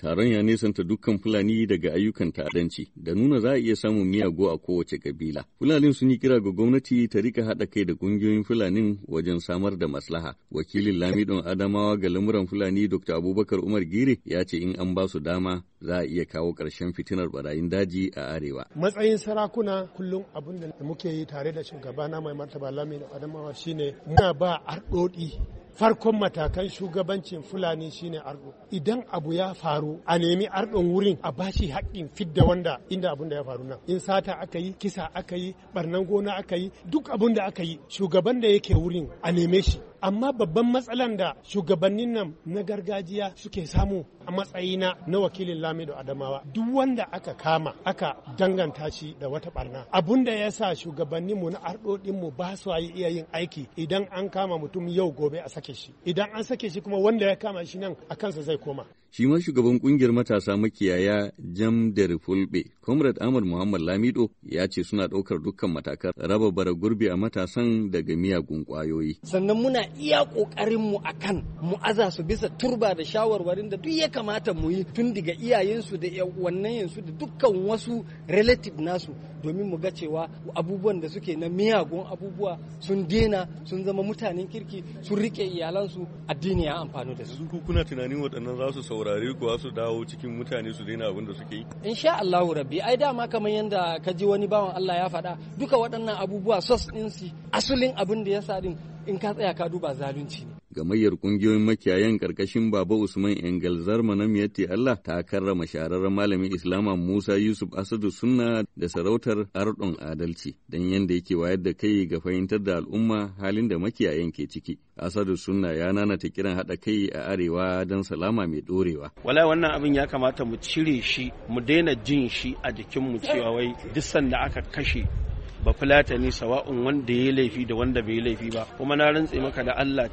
Taron ya nesanta dukkan Fulani daga ayyukan ta'addanci da nuna za a iya samun miyagu a kowace kabila. Fulanin sun yi kira ga gwamnati ta rika haɗa kai da ƙungiyoyin Fulanin wajen samar da maslaha. Wakilin Lamidon Adamawa ga lamuran Fulani Dr. Abubakar Umar Gire ya ce in an ba su dama za a iya kawo ƙarshen fitinar barayin daji a arewa. Matsayin sarakuna kullum abin da muke yi tare da shugabana mai martaba Lamidon Adamawa shine muna ba arɗoɗi. Farkon matakan shugabancin Fulani shine ardo. Idan abu ya faru a nemi ardon wurin a bashi haƙƙin fidda wanda inda abun da ya faru nan. In sata aka yi, kisa aka yi, barnan gona aka yi, duk abun da aka yi shugaban da yake wurin a neme shi. Amma babban matsalan da shugabannin nan na gargajiya suke samu a matsayina na wakilin Lamido Adamawa duk wanda aka kama aka danganta shi da wata barna. Abun da ya sa shugabanninmu na arɗoɗinmu ba su iya yin aiki idan an kama mutum yau gobe a sake shi. Idan an sake shi kuma wanda ya kama shi nan a kansa zai koma. Shi ma shugaban kungiyar matasa makiyaya Jam da Fulbe, Comrade Ahmad Muhammad Lamido ya ce suna ɗaukar dukkan matakan raba bara gurbi a matasan daga miyagun ƙwayoyi. Sannan muna iya ƙoƙarinmu a kan mu aza su bisa turba da shawarwarin da duk ya kamata mu yi tun daga iyayensu da yansu da dukkan wasu relative nasu domin mu ga cewa abubuwan da suke na miyagun abubuwa sun dena sun zama mutanen kirki sun rike iyalansu addini ya amfani da su. Kuna tunanin waɗannan za su saurare ku su dawo cikin mutane su daina abin da suke yi? Insha Allahu rabbi ai dama kamar yanda ka ji wani bawan Allah ya faɗa duka waɗannan abubuwa sos ɗin su asulin abin da ya sa din in ka tsaya ka duba zalunci ne. Gamayyar kungiyoyin makiyayan karkashin Baba Usman Engel Zarma na Miyatti Allah ta karrama shahararren malamin Islama Musa Yusuf Asadu Sunna da sarautar Ardon Adalci dan yanda yake wayar da kai ga fahimtar da al'umma halin da makiyayan ke ciki. Asadu Sunna ya nanata kiran haɗa kai a arewa don salama mai ɗorewa. Wallahi wannan abin ya kamata mu cire shi mu daina jin shi a jikinmu cewa wai duk sanda aka kashe ba fulatani sawa'un wanda ya laifi da wanda bai laifi ba kuma na rantse maka da Allah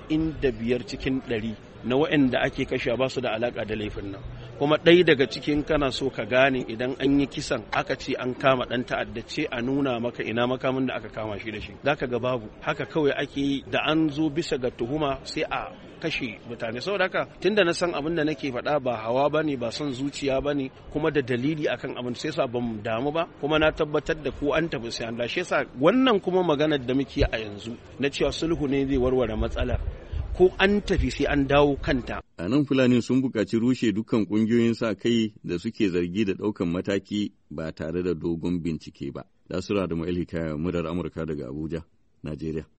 95 cikin 100 na waɗanda ake kashewa ba su da alaka da laifin nan kuma ɗaya daga cikin kana so ka gane idan an yi kisan aka ce an kama ɗan ta'adda ce a nuna maka ina makamin da aka kama shi da shi zaka ga babu haka kawai ake yi da an zo bisa ga tuhuma sai a kashe mutane saboda haka tunda na san abin da nake faɗa ba hawa bane ba son zuciya bane kuma da dalili akan abin sai sa ban damu ba kuma na tabbatar da ko an tafi sai an dashe sa wannan kuma maganar da muke a yanzu na cewa sulhu ne zai warware matsalar ko an tafi sai an dawo kanta. A nan Fulani sun buƙaci rushe dukkan ƙungiyoyin sa kai da suke zargi da ɗaukan mataki ba tare da dogon bincike ba. Nasura da Ma'il Hikaya, murar Amurka daga Abuja, Najeriya.